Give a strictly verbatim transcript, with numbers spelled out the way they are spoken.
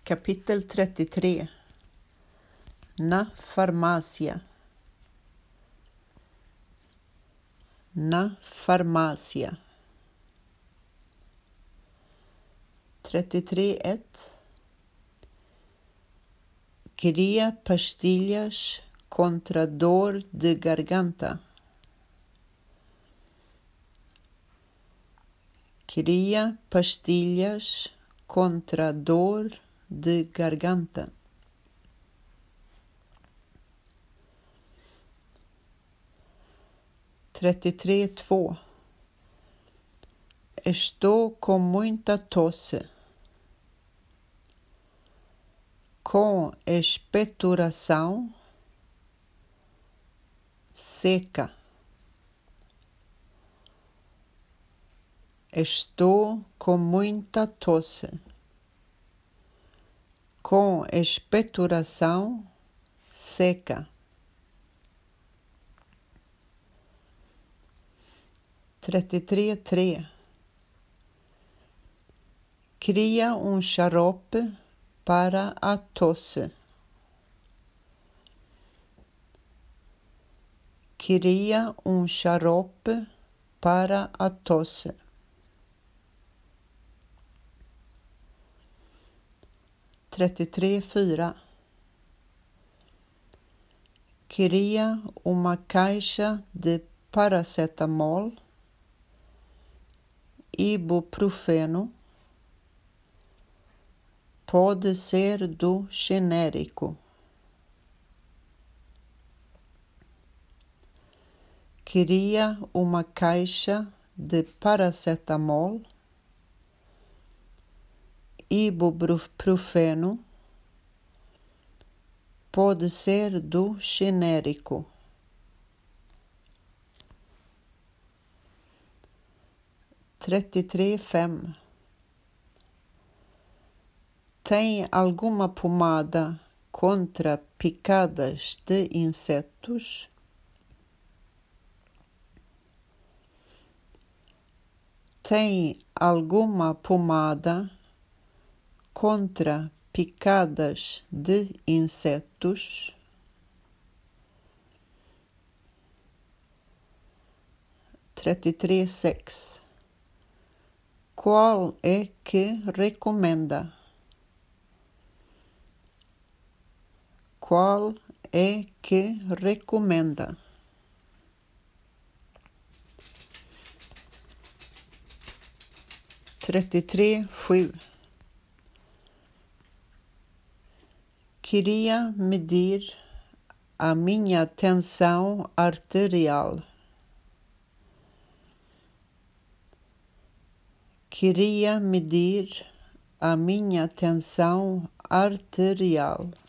Kapitel trettiotre. Na farmacia. Na farmacia. trettiotre ett. Cria pastillas contra dor de garganta. Cria pastillas contra dor de garganta. trettiotre två. Estou com muita tosse. Com expectoração seca. Estou com muita tosse. Com expectoração seca. trettiotre tre. Cria um xarope para a tosse. Cria um xarope para a tosse. trettiotre fyra. Cria uma caixa de paracetamol, ibuprofeno, pode ser do genérico. Cria uma caixa de paracetamol, ibuprofeno, pode ser do genérico. trettiotre fem. Tem alguma pomada contra picadas de insetos? Tem alguma pomada contra picadas de insetos? trettiotre seis. Qual é que recomenda? Qual é que recomenda? trettiotre sju. Queria medir a minha tensão arterial. Queria medir a minha tensão arterial.